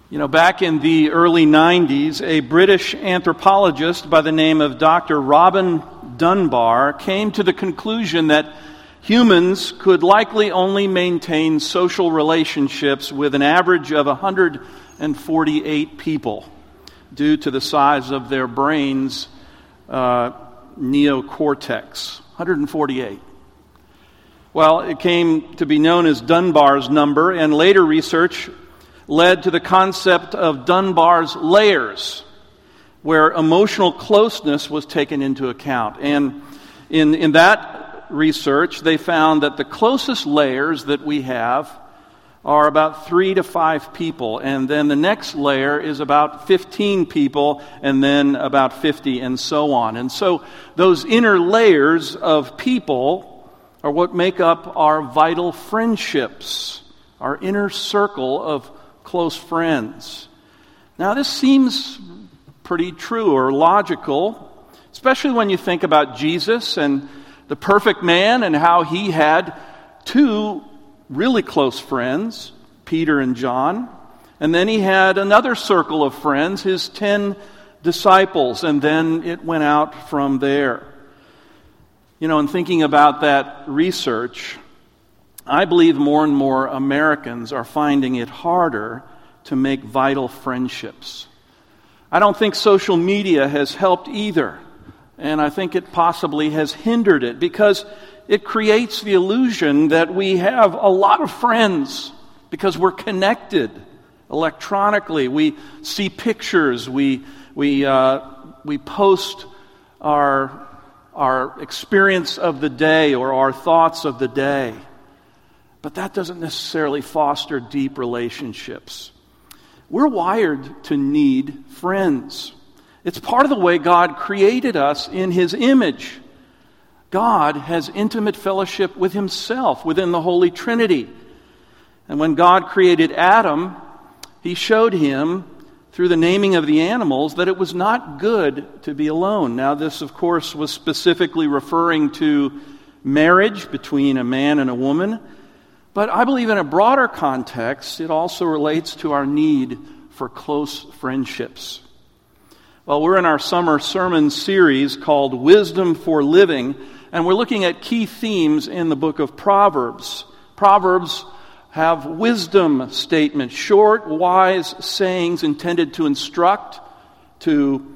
Back in the early 90s, a British anthropologist by the name of Dr. Robin Dunbar came to the conclusion that humans could likely only maintain social relationships with an average of 148 people due to the size of their brains' neocortex. 148. Well, it came to be known as Dunbar's number, and later research led to the concept of Dunbar's layers, where emotional closeness was taken into account. And in that research, they found that the closest layers that we have are about 3 to 5 people, and then the next layer is about 15 people, and then about 50, and so on. And so those inner layers of people are what make up our vital friendships, our inner circle of close friends. Now, this seems pretty true or logical, especially when you think about Jesus and the perfect man and how he had 2 really close friends, Peter and John, and then he had another circle of friends, his 10 disciples, and then it went out from there. In thinking about that research, I believe more and more Americans are finding it harder to make vital friendships. I don't think social media has helped either, and I think it possibly has hindered it because it creates the illusion that we have a lot of friends because we're connected electronically. We see pictures, we post our experience of the day or our thoughts of the day. But that doesn't necessarily foster deep relationships. We're wired to need friends. It's part of the way God created us in His image. God has intimate fellowship with Himself within the Holy Trinity. And when God created Adam, He showed him through the naming of the animals that it was not good to be alone. Now, this, of course, was specifically referring to marriage between a man and a woman. But I believe in a broader context, it also relates to our need for close friendships. Well, we're in our summer sermon series called Wisdom for Living, and we're looking at key themes in the book of Proverbs. Proverbs have wisdom statements, short, wise sayings intended to instruct, to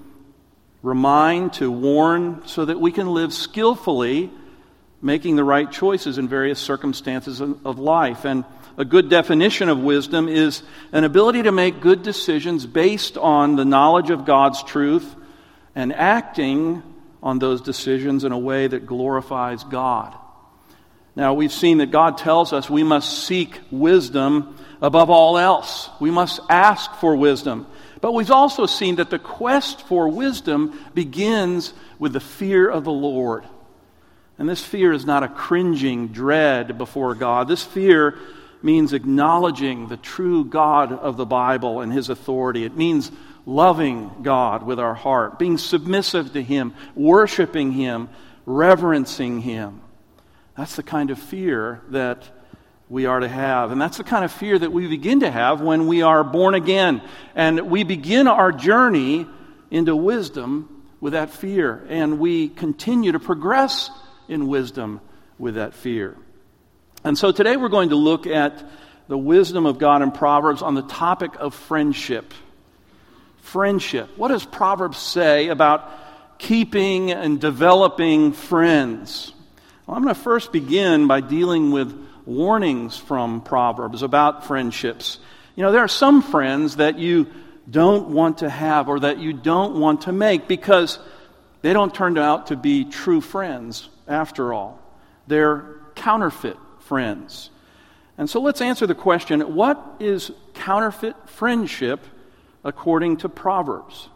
remind, to warn, so that we can live skillfully, making the right choices in various circumstances of life. And a good definition of wisdom is an ability to make good decisions based on the knowledge of God's truth and acting on those decisions in a way that glorifies God. Now, we've seen that God tells us we must seek wisdom above all else. We must ask for wisdom. But we've also seen that the quest for wisdom begins with the fear of the Lord. And this fear is not a cringing dread before God. This fear means acknowledging the true God of the Bible and His authority. It means loving God with our heart, being submissive to Him, worshiping Him, reverencing Him. That's the kind of fear that we are to have. And that's the kind of fear that we begin to have when we are born again. And we begin our journey into wisdom with that fear. And we continue to progress in wisdom with that fear. And so today we're going to look at the wisdom of God in Proverbs on the topic of friendship. Friendship. What does Proverbs say about keeping and developing friends? Well, I'm going to first begin by dealing with warnings from Proverbs about friendships. There are some friends that you don't want to have or that you don't want to make because they don't turn out to be true friends after all. They're counterfeit friends. And so let's answer the question, what is counterfeit friendship according to Proverbs?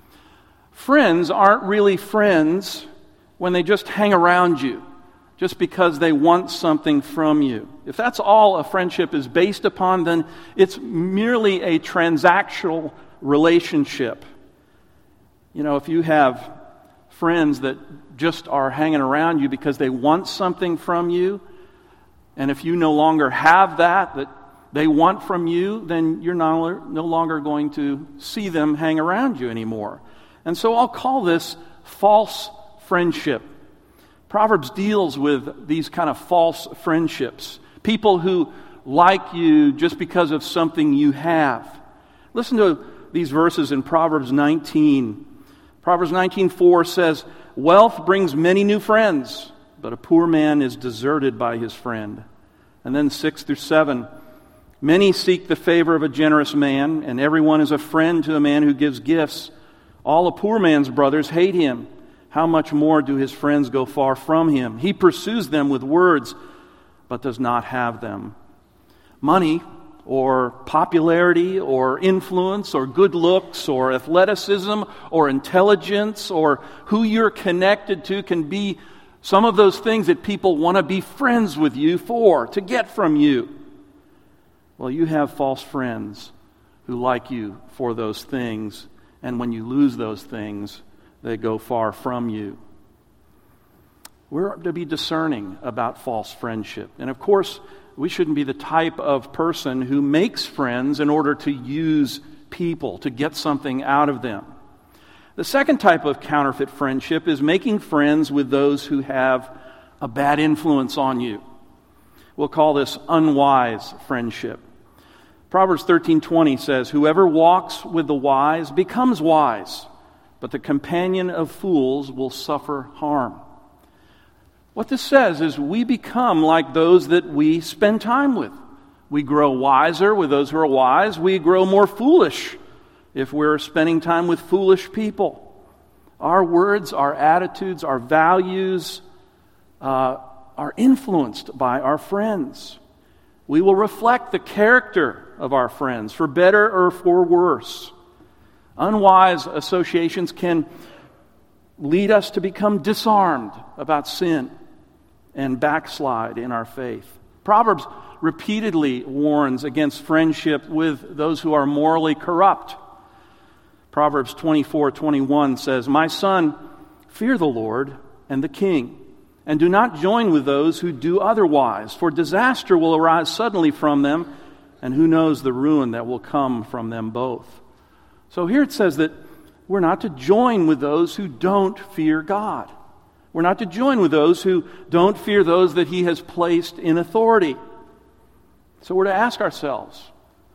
Friends aren't really friends when they just hang around you, just because they want something from you. If that's all a friendship is based upon, then it's merely a transactional relationship. If you have friends that just are hanging around you because they want something from you, and if you no longer have that they want from you, then you're no longer going to see them hang around you anymore. And so I'll call this false friendship. Proverbs deals with these kind of false friendships. People who like you just because of something you have. Listen to these verses in Proverbs 19. Proverbs 19:4 says, "Wealth brings many new friends, but a poor man is deserted by his friend." And then 6 through 7, "Many seek the favor of a generous man, and everyone is a friend to a man who gives gifts. All a poor man's brothers hate him. How much more do his friends go far from him? He pursues them with words, but does not have them." Money, or popularity, or influence, or good looks, or athleticism, or intelligence, or who you're connected to can be some of those things that people want to be friends with you for, to get from you. Well, you have false friends who like you for those things, and when you lose those things, they go far from you. We're to be discerning about false friendship. And of course, we shouldn't be the type of person who makes friends in order to use people, to get something out of them. The second type of counterfeit friendship is making friends with those who have a bad influence on you. We'll call this unwise friendship. Proverbs 13:20 says, "Whoever walks with the wise becomes wise, but the companion of fools will suffer harm." What this says is we become like those that we spend time with. We grow wiser with those who are wise. We grow more foolish if we're spending time with foolish people. Our words, our attitudes, our values are influenced by our friends. We will reflect the character of our friends, for better or for worse. Unwise associations can lead us to become disarmed about sin and backslide in our faith. Proverbs repeatedly warns against friendship with those who are morally corrupt. Proverbs 24:21 says, "My son, fear the Lord and the king, and do not join with those who do otherwise, for disaster will arise suddenly from them, and who knows the ruin that will come from them both." So here it says that we're not to join with those who don't fear God. We're not to join with those who don't fear those that He has placed in authority. So we're to ask ourselves,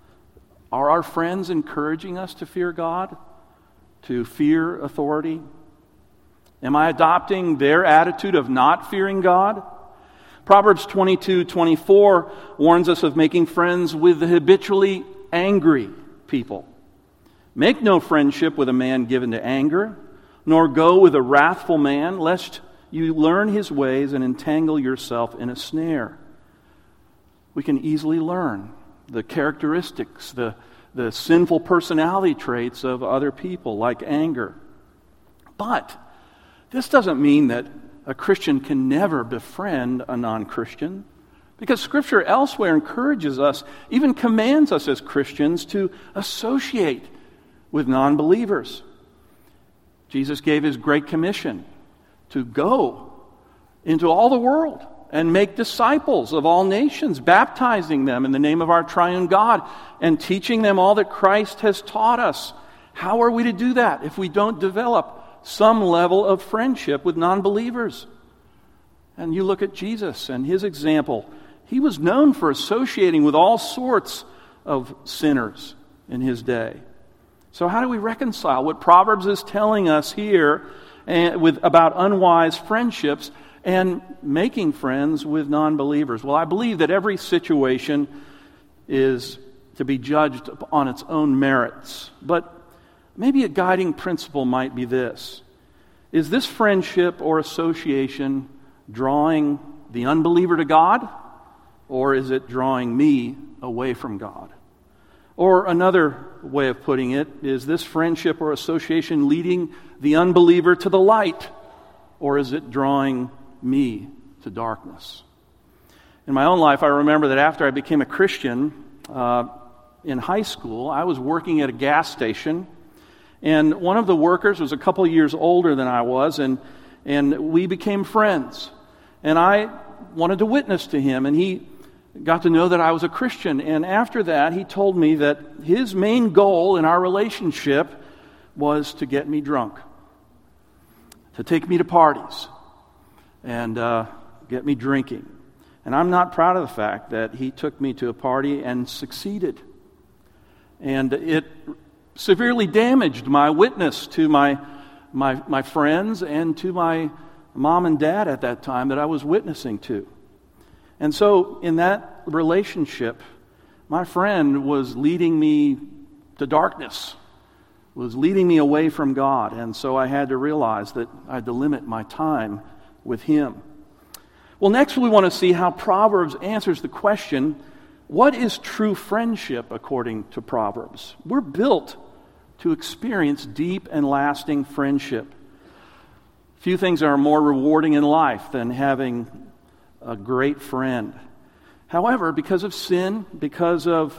are our friends encouraging us to fear God, to fear authority? Am I adopting their attitude of not fearing God? Proverbs 22:24 warns us of making friends with the habitually angry people. "Make no friendship with a man given to anger, nor go with a wrathful man, lest you learn his ways and entangle yourself in a snare." We can easily learn the characteristics, the sinful personality traits of other people, like anger. But this doesn't mean that a Christian can never befriend a non-Christian, because Scripture elsewhere encourages us, even commands us as Christians to associate with non-believers. Jesus gave His Great Commission to go into all the world and make disciples of all nations, baptizing them in the name of our triune God and teaching them all that Christ has taught us. How are we to do that if we don't develop some level of friendship with non-believers? And you look at Jesus and His example. He was known for associating with all sorts of sinners in His day. So how do we reconcile what Proverbs is telling us here about unwise friendships and making friends with non-believers? Well, I believe that every situation is to be judged on its own merits. But maybe a guiding principle might be this: is this friendship or association drawing the unbeliever to God, or is it drawing me away from God? Or another way of putting it, is this friendship or association leading the unbeliever to the light, or is it drawing me to darkness? In my own life, I remember that after I became a Christian in high school, I was working at a gas station, and one of the workers was a couple years older than I was, and we became friends. And I wanted to witness to him, and he got to know that I was a Christian. And after that, he told me that his main goal in our relationship was to get me drunk, to take me to parties, and get me drinking. And I'm not proud of the fact that he took me to a party and succeeded. And it severely damaged my witness to my friends and to my mom and dad at that time that I was witnessing to. And so in that relationship, my friend was leading me to darkness, was leading me away from God. And so I had to realize that I had to limit my time with him. Well, next we want to see how Proverbs answers the question, what is true friendship according to Proverbs? We're built to experience deep and lasting friendship. Few things are more rewarding in life than having a great friend. However, because of sin, because of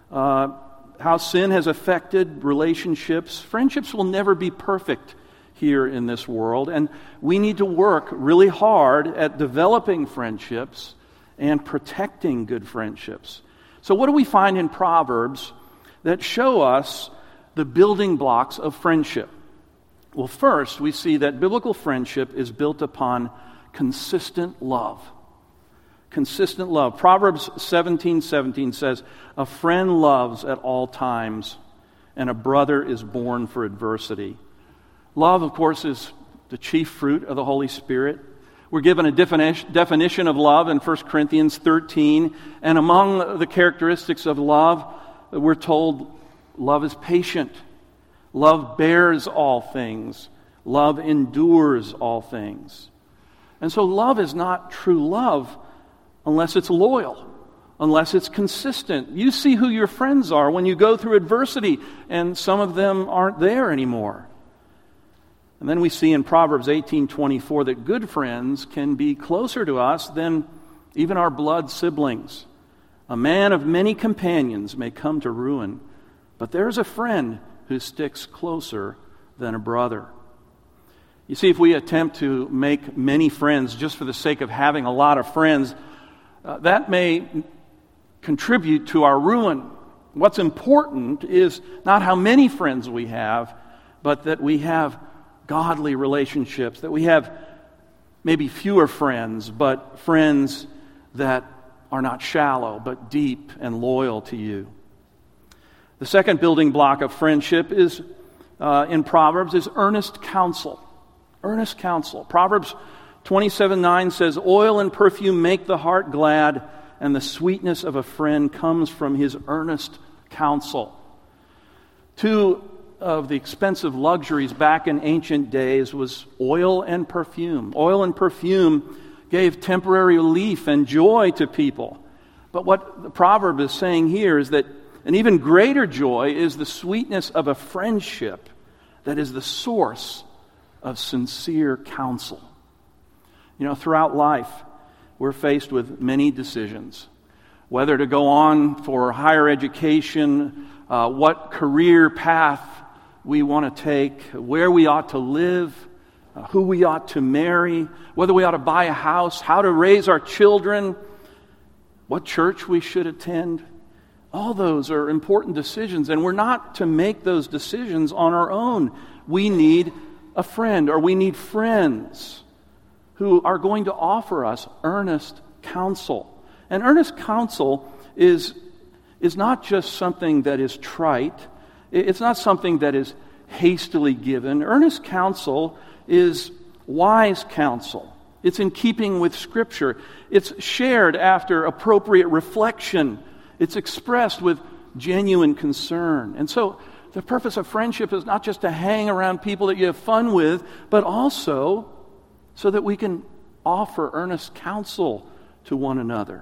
how sin has affected relationships, friendships will never be perfect here in this world, and we need to work really hard at developing friendships and protecting good friendships. So what do we find in Proverbs that show us the building blocks of friendship? Well, first, we see that biblical friendship is built upon consistent love. Consistent love. Proverbs 17:17 says, "A friend loves at all times, and a brother is born for adversity." Love, of course, is the chief fruit of the Holy Spirit. We're given a definition of love in 1 Corinthians 13, and among the characteristics of love, we're told love is patient, love bears all things, love endures all things. And so love is not true love unless it's loyal, unless it's consistent. You see who your friends are when you go through adversity, and some of them aren't there anymore. And then we see in Proverbs 18:24 that good friends can be closer to us than even our blood siblings. A man of many companions may come to ruin, but there's a friend who sticks closer than a brother. You see, if we attempt to make many friends just for the sake of having a lot of friends, that may contribute to our ruin. What's important is not how many friends we have, but that we have godly relationships, that we have maybe fewer friends, but friends that are not shallow, but deep and loyal to you. The second building block of friendship is in Proverbs is earnest counsel. Earnest counsel. Proverbs 27:9 says, "Oil and perfume make the heart glad, and the sweetness of a friend comes from his earnest counsel." Two of the expensive luxuries back in ancient days was oil and perfume. Oil and perfume gave temporary relief and joy to people. But what the proverb is saying here is that an even greater joy is the sweetness of a friendship that is the source of sincere counsel. You know, throughout life, we're faced with many decisions. Whether to go on for higher education, what career path we want to take, where we ought to live, who we ought to marry, whether we ought to buy a house, how to raise our children, what church we should attend. All those are important decisions, and we're not to make those decisions on our own. We need a friend, or we need friends who are going to offer us earnest counsel. And earnest counsel is not just something that is trite. It's not something that is hastily given. Earnest counsel is wise counsel. It's in keeping with Scripture. It's shared after appropriate reflection. It's expressed with genuine concern. And so the purpose of friendship is not just to hang around people that you have fun with, but also so that we can offer earnest counsel to one another.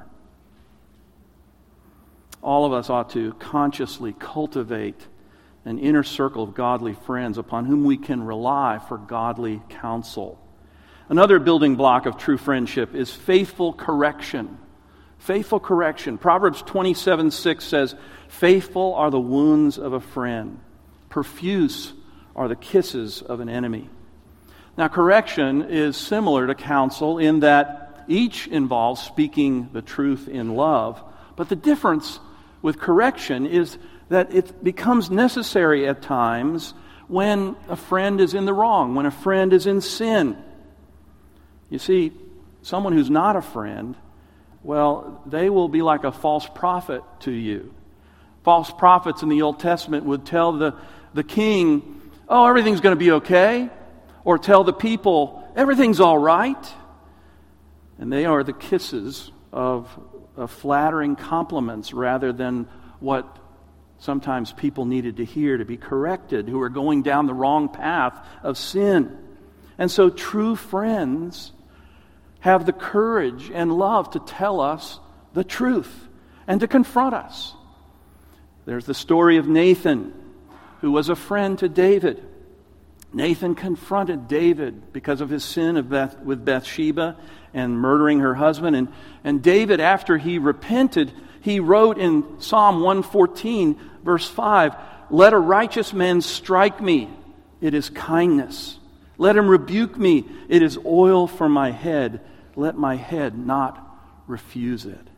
All of us ought to consciously cultivate an inner circle of godly friends upon whom we can rely for godly counsel. Another building block of true friendship is faithful correction. Faithful correction. Proverbs 27:6 says, "Faithful are the wounds of a friend. Profuse are the kisses of an enemy." Now, correction is similar to counsel in that each involves speaking the truth in love. But the difference with correction is that it becomes necessary at times when a friend is in the wrong, when a friend is in sin. You see, someone who's not a friend, well, they will be like a false prophet to you. False prophets in the Old Testament would tell the king, oh, everything's going to be okay, or tell the people, everything's all right. And they are the kisses of flattering compliments rather than what sometimes people needed to hear to be corrected, who are going down the wrong path of sin. And so true friends have the courage and love to tell us the truth and to confront us. There's the story of Nathan, who was a friend to David. Nathan confronted David because of his sin with Bathsheba and murdering her husband. And David, after he repented, he wrote in Psalm 114, verse 5, "Let a righteous man strike me, it is kindness. Let him rebuke me, it is oil for my head. Let my head not refuse it."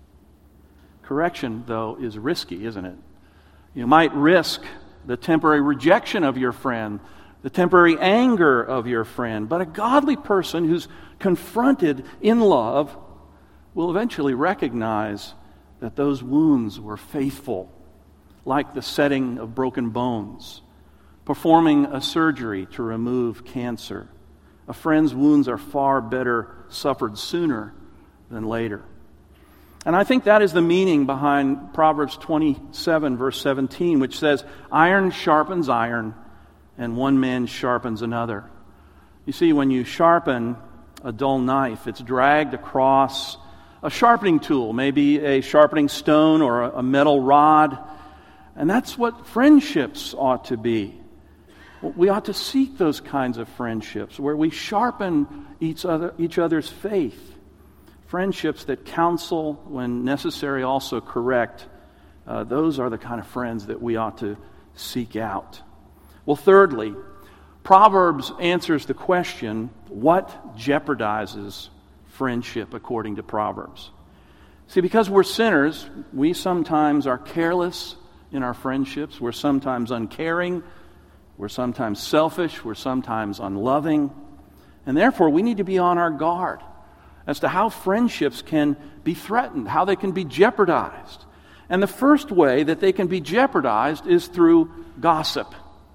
Correction, though, is risky, isn't it? You might risk the temporary rejection of your friend, the temporary anger of your friend, but a godly person who's confronted in love will eventually recognize that those wounds were faithful, like the setting of broken bones, performing a surgery to remove cancer. A friend's wounds are far better suffered sooner than later. And I think that is the meaning behind Proverbs 27, verse 17, which says, "Iron sharpens iron, and one man sharpens another." You see, when you sharpen a dull knife, it's dragged across a sharpening tool, maybe a sharpening stone or a metal rod. And that's what friendships ought to be. We ought to seek those kinds of friendships where we sharpen each other's faith. Friendships that counsel, when necessary, also correct. Those are the kind of friends that we ought to seek out. Well, thirdly, Proverbs answers the question, what jeopardizes friendship according to Proverbs? See, because we're sinners, we sometimes are careless in our friendships. We're sometimes uncaring. We're sometimes selfish. We're sometimes unloving. And therefore, we need to be on our guard as to how friendships can be threatened, how they can be jeopardized. And the first way that they can be jeopardized is through gossip.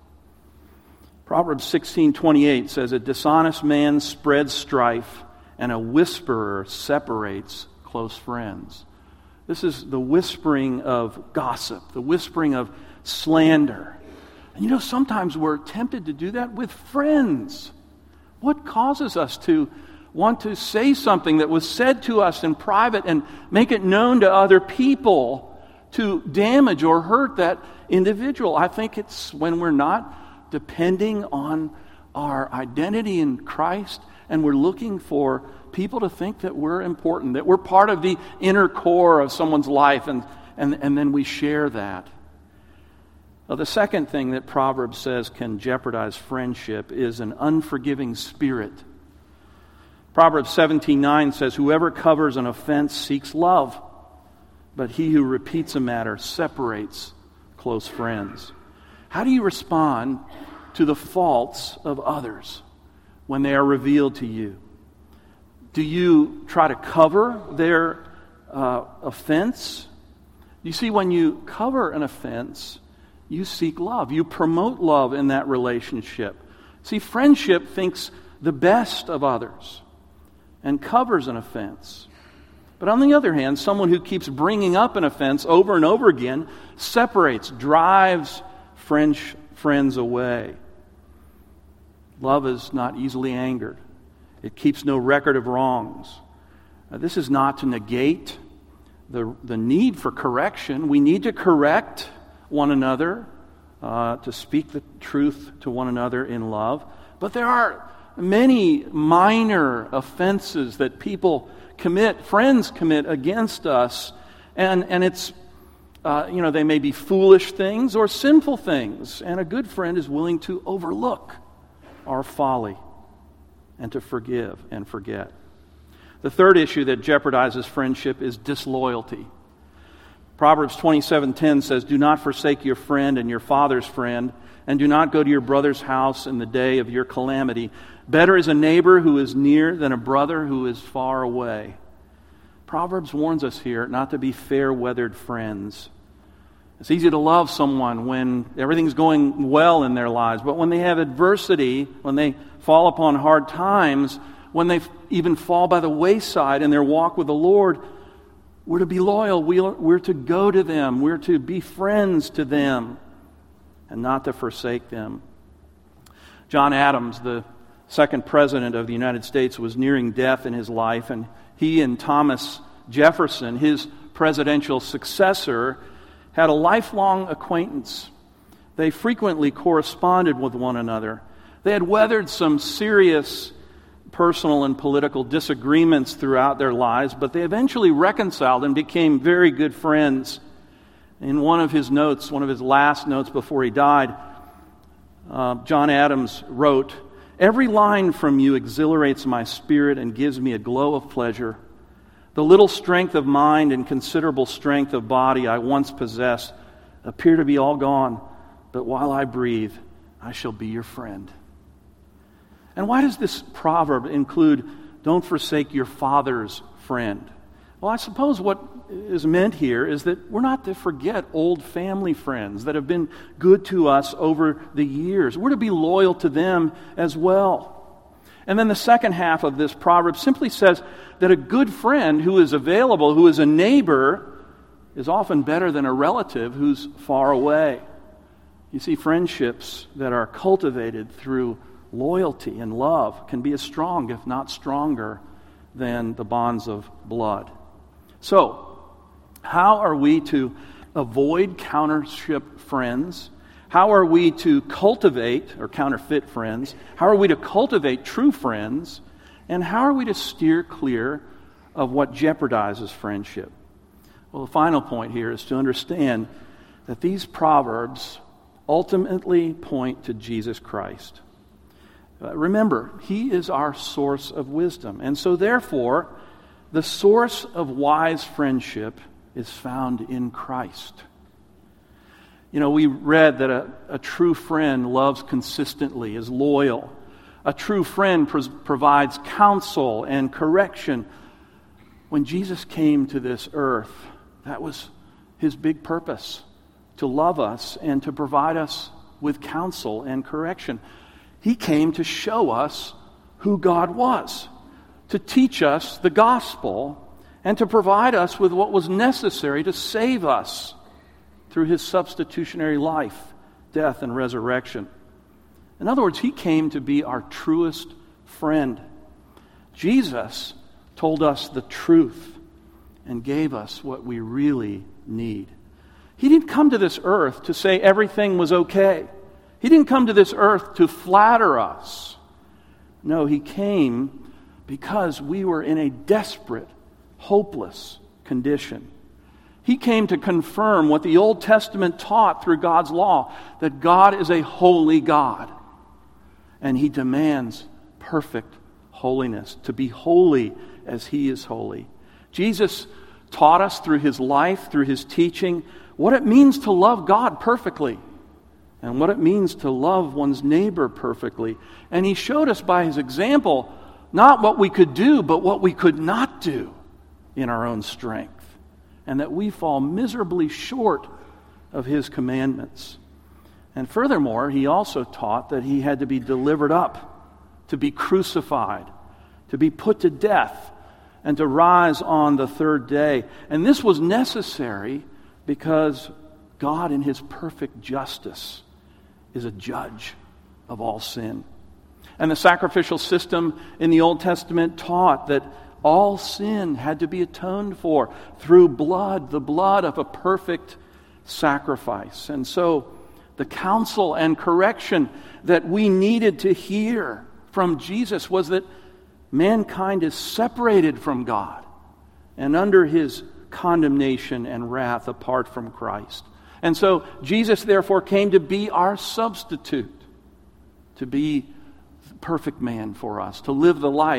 Proverbs 16:28 says, "A dishonest man spreads strife, and a whisperer separates close friends." This is the whispering of gossip, the whispering of slander. And you know, sometimes we're tempted to do that with friends. What causes us to want to say something that was said to us in private and make it known to other people to damage or hurt that individual? I think it's when we're not depending on our identity in Christ and we're looking for people to think that we're important, that we're part of the inner core of someone's life, and then we share that. Well, the second thing that Proverbs says can jeopardize friendship is an unforgiving spirit. Proverbs 17:9 says, "Whoever covers an offense seeks love, but he who repeats a matter separates close friends." How do you respond to the faults of others when they are revealed to you? Do you try to cover their offense? You see, when you cover an offense, you seek love. You promote love in that relationship. See, friendship thinks the best of others and covers an offense. But on the other hand, someone who keeps bringing up an offense over and over again separates, drives friends away. Love is not easily angered. It keeps no record of wrongs. This is not to negate the need for correction. We need to correct one another, to speak the truth to one another in love. But there are many minor offenses that people commit, friends commit against us, and it's they may be foolish things or sinful things, and a good friend is willing to overlook our folly and to forgive and forget. The third issue that jeopardizes friendship is disloyalty. Proverbs 27:10 says, "Do not forsake your friend and your father's friend, and do not go to your brother's house in the day of your calamity. Better is a neighbor who is near than a brother who is far away." Proverbs warns us here not to be fair-weathered friends. It's easy to love someone when everything's going well in their lives, but when they have adversity, when they fall upon hard times, when they even fall by the wayside in their walk with the Lord, we're to be loyal. We're to go to them. We're to be friends to them and not to forsake them. John Adams, the second president of the United States, was nearing death in his life, and he and Thomas Jefferson, his presidential successor, had a lifelong acquaintance. They frequently corresponded with one another. They had weathered some serious personal and political disagreements throughout their lives, but they eventually reconciled and became very good friends. In one of his notes, one of his last notes before he died, John Adams wrote, "Every line from you exhilarates my spirit and gives me a glow of pleasure. The little strength of mind and considerable strength of body I once possessed appear to be all gone, but while I breathe, I shall be your friend." And why does this proverb include, "Don't forsake your father's friend"? Well, I suppose what is meant here is that we're not to forget old family friends that have been good to us over the years. We're to be loyal to them as well. And then the second half of this proverb simply says that a good friend who is available, who is a neighbor, is often better than a relative who's far away. You see, friendships that are cultivated through loyalty and love can be as strong, if not stronger, than the bonds of blood. So, how are we to avoid counterfeit friends? How are we to cultivate, or counterfeit friends? How are we to cultivate true friends? And how are we to steer clear of what jeopardizes friendship? Well, the final point here is to understand that these proverbs ultimately point to Jesus Christ. Remember, He is our source of wisdom. And so therefore, the source of wise friendship is found in Christ. You know, we read that a true friend loves consistently, is loyal. A true friend provides counsel and correction. When Jesus came to this earth, that was His big purpose, to love us and to provide us with counsel and correction. He came to show us who God was, to teach us the gospel, and to provide us with what was necessary to save us through His substitutionary life, death, and resurrection. In other words, He came to be our truest friend. Jesus told us the truth and gave us what we really need. He didn't come to this earth to say everything was okay. He didn't come to this earth to flatter us. No, He came because we were in a desperate, hopeless condition. He came to confirm what the Old Testament taught through God's law, that God is a holy God. And He demands perfect holiness, to be holy as He is holy. Jesus taught us through His life, through His teaching, what it means to love God perfectly and what it means to love one's neighbor perfectly. And He showed us by His example not what we could do, but what we could not do in our own strength, and that we fall miserably short of His commandments. And furthermore, He also taught that He had to be delivered up, to be crucified, to be put to death, and to rise on the third day. And this was necessary because God, in His perfect justice, is a judge of all sin. And the sacrificial system in the Old Testament taught that all sin had to be atoned for through blood, the blood of a perfect sacrifice. And so the counsel and correction that we needed to hear from Jesus was that mankind is separated from God and under His condemnation and wrath apart from Christ. And so Jesus therefore came to be our substitute, to be the perfect man for us, to live the life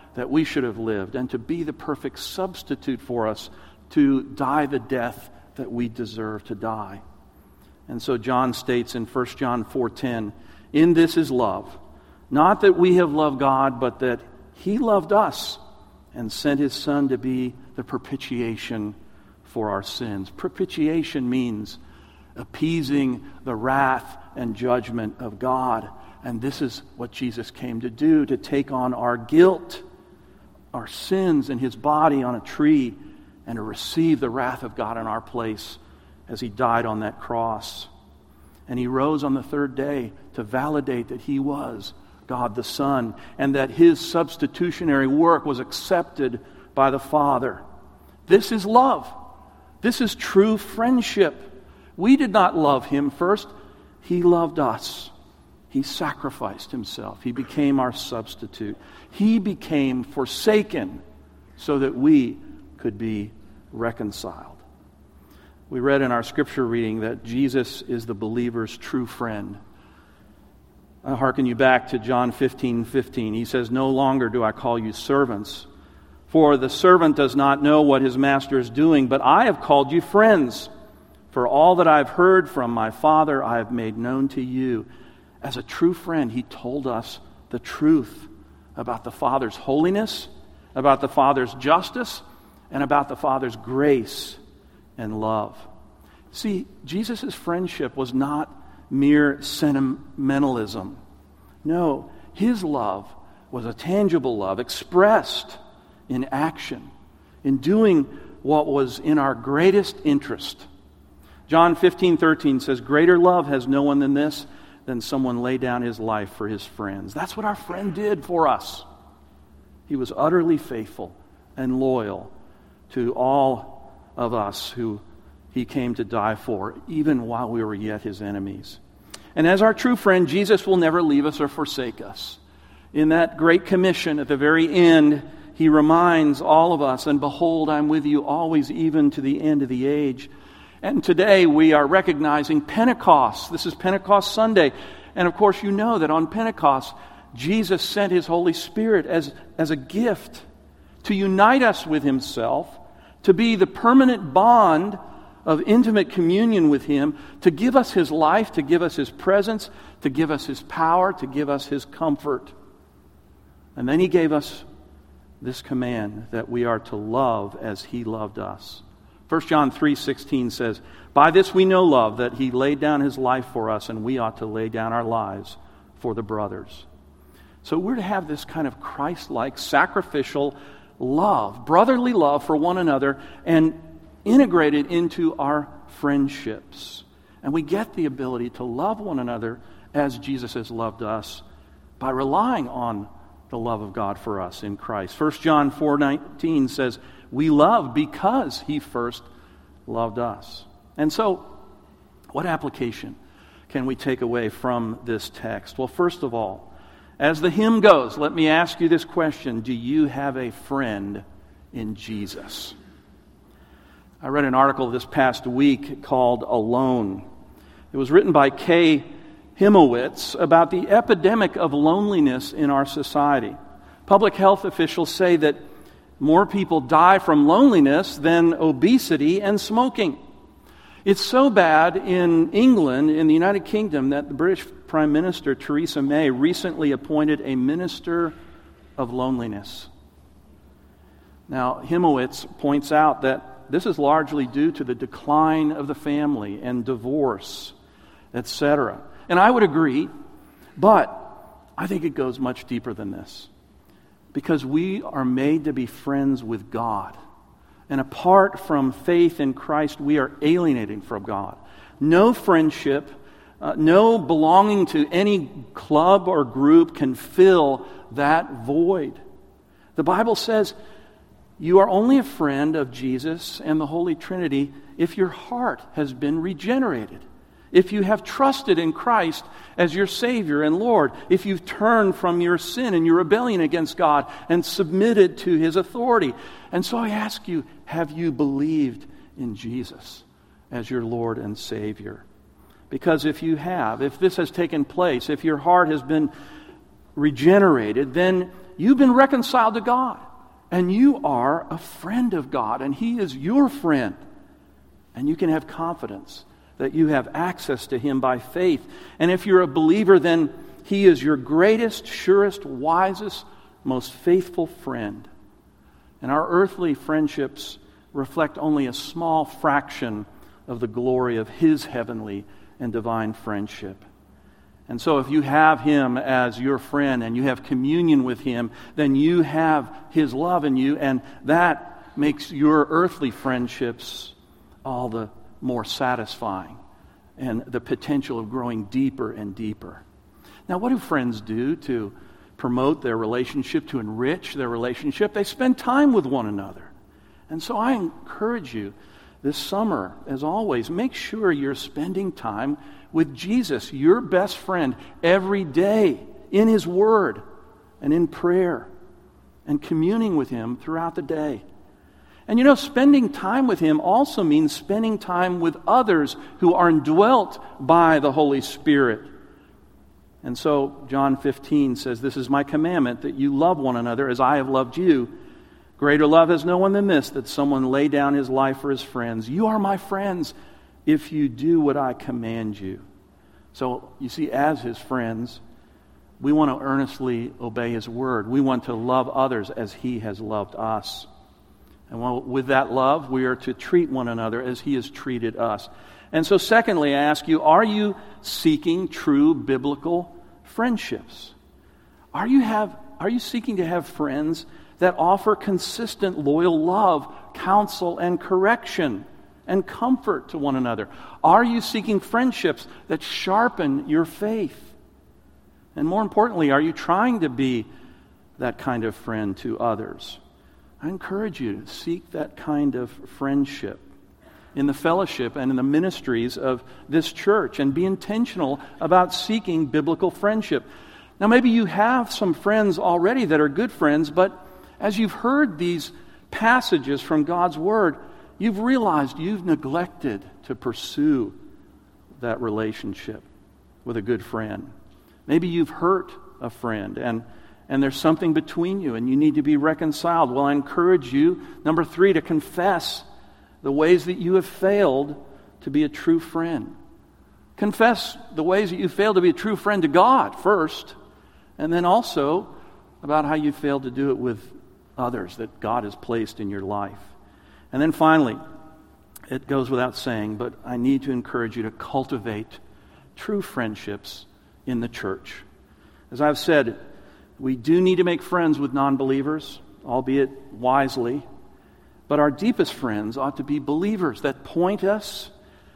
that we should have lived, and to be the perfect substitute for us, to die the death that we deserve to die. And so John states in 1 John 4:10, "In this is love, not that we have loved God, but that He loved us and sent His Son to be the propitiation for our sins." Propitiation means appeasing the wrath and judgment of God. And this is what Jesus came to do, to take on our guilt, our sins in His body on a tree, and to receive the wrath of God in our place as He died on that cross. And He rose on the third day to validate that He was God the Son, and that His substitutionary work was accepted by the Father. This is love. This is true friendship. We did not love Him first. He loved us. He sacrificed Himself. He became our substitute. He became forsaken so that we could be reconciled. We read in our scripture reading that Jesus is the believer's true friend. I hearken you back to John 15:15. He says, "No longer do I call you servants, for the servant does not know what his master is doing, but I have called you friends. For all that I have heard from my Father I have made known to you." As a true friend, He told us the truth about the Father's holiness, about the Father's justice, and about the Father's grace and love. See, Jesus' friendship was not mere sentimentalism. No, His love was a tangible love expressed in action, in doing what was in our greatest interest. John 15:13 says, "Greater love has no one than this, than someone lay down his life for his friends." That's what our friend did for us. He was utterly faithful and loyal to all of us who He came to die for, even while we were yet His enemies. And as our true friend, Jesus will never leave us or forsake us. In that great commission at the very end, He reminds all of us, "And behold, I'm with you always, even to the end of the age." And today we are recognizing Pentecost. This is Pentecost Sunday. And of course you know that on Pentecost, Jesus sent His Holy Spirit as a gift to unite us with Himself, to be the permanent bond of intimate communion with Him, to give us His life, to give us His presence, to give us His power, to give us His comfort. And then He gave us this command that we are to love as He loved us. 1 John 3:16 says, "By this we know love, that He laid down His life for us, and we ought to lay down our lives for the brothers." So we're to have this kind of Christ-like, sacrificial love, brotherly love for one another, and integrated into our friendships. And we get the ability to love one another as Jesus has loved us by relying on the love of God for us in Christ. 1 John 4:19 says, "We love because He first loved us." And so, what application can we take away from this text? Well, first of all, as the hymn goes, let me ask you this question: do you have a friend in Jesus? I read an article this past week called "Alone." It was written by Kay Himowitz about the epidemic of loneliness in our society. Public health officials say that more people die from loneliness than obesity and smoking. It's so bad in England, in the United Kingdom, that the British Prime Minister Theresa May recently appointed a minister of loneliness. Now, Himowitz points out that this is largely due to the decline of the family and divorce, etc. And I would agree, but I think it goes much deeper than this. Because we are made to be friends with God. And apart from faith in Christ, we are alienating from God. No friendship, no belonging to any club or group can fill that void. The Bible says you are only a friend of Jesus and the Holy Trinity if your heart has been regenerated. If you have trusted in Christ as your Savior and Lord, if you've turned from your sin and your rebellion against God and submitted to His authority. And so I ask you, have you believed in Jesus as your Lord and Savior? Because if you have, if this has taken place, if your heart has been regenerated, then you've been reconciled to God, and you are a friend of God, and He is your friend. And you can have confidence that you have access to Him by faith. And if you're a believer, then He is your greatest, surest, wisest, most faithful friend. And our earthly friendships reflect only a small fraction of the glory of His heavenly and divine friendship. And so if you have Him as your friend and you have communion with Him, then you have His love in you, and that makes your earthly friendships all the more satisfying and the potential of growing deeper and deeper. Now, what do friends do to promote their relationship, to enrich their relationship? They spend time with one another. And so I encourage you this summer, as always, make sure you're spending time with Jesus, your best friend, every day in His Word and in prayer and communing with Him throughout the day. And you know, spending time with Him also means spending time with others who are indwelt by the Holy Spirit. And so John 15 says, "This is my commandment, that you love one another as I have loved you. Greater love has no one than this, that someone lay down his life for his friends. You are my friends if you do what I command you." So, you see, as His friends, we want to earnestly obey His word. We want to love others as He has loved us. And with that love, we are to treat one another as He has treated us. And so secondly, I ask you, are you seeking true biblical friendships? Are you seeking to have friends that offer consistent, loyal love, counsel, and correction, and comfort to one another? Are you seeking friendships that sharpen your faith? And more importantly, are you trying to be that kind of friend to others? I encourage you to seek that kind of friendship in the fellowship and in the ministries of this church, and be intentional about seeking biblical friendship. Now, maybe you have some friends already that are good friends, but as you've heard these passages from God's Word, you've realized you've neglected to pursue that relationship with a good friend. Maybe you've hurt a friend, and there's something between you, and you need to be reconciled. Well, I encourage you, number 3, to confess the ways that you have failed to be a true friend. Confess the ways that you failed to be a true friend to God first, and then also about how you failed to do it with others that God has placed in your life. And then finally, it goes without saying, but I need to encourage you to cultivate true friendships in the church. As I've said, we do need to make friends with non-believers, albeit wisely, but our deepest friends ought to be believers that point us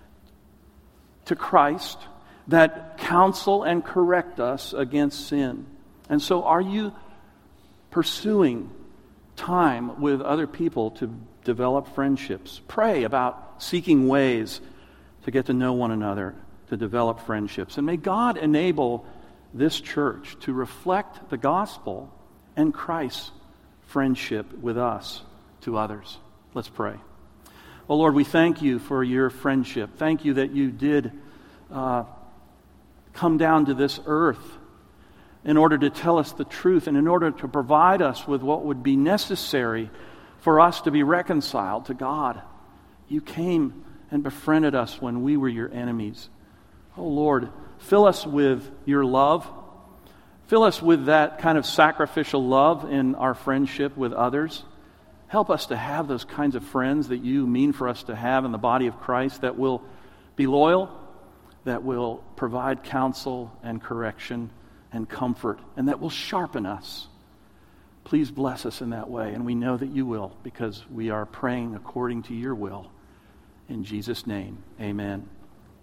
to Christ, that counsel and correct us against sin. And so are you pursuing time with other people to develop friendships? Pray about seeking ways to get to know one another, to develop friendships. And may God enable this church to reflect the gospel and Christ's friendship with us to others. Let's pray. Oh Lord, we thank you for your friendship. Thank you that you did come down to this earth in order to tell us the truth and in order to provide us with what would be necessary for us to be reconciled to God. You came and befriended us when we were your enemies. Oh Lord, fill us with your love. Fill us with that kind of sacrificial love in our friendship with others. Help us to have those kinds of friends that you mean for us to have in the body of Christ, that will be loyal, that will provide counsel and correction and comfort, and that will sharpen us. Please bless us in that way, and we know that you will, because we are praying according to your will. In Jesus' name, amen.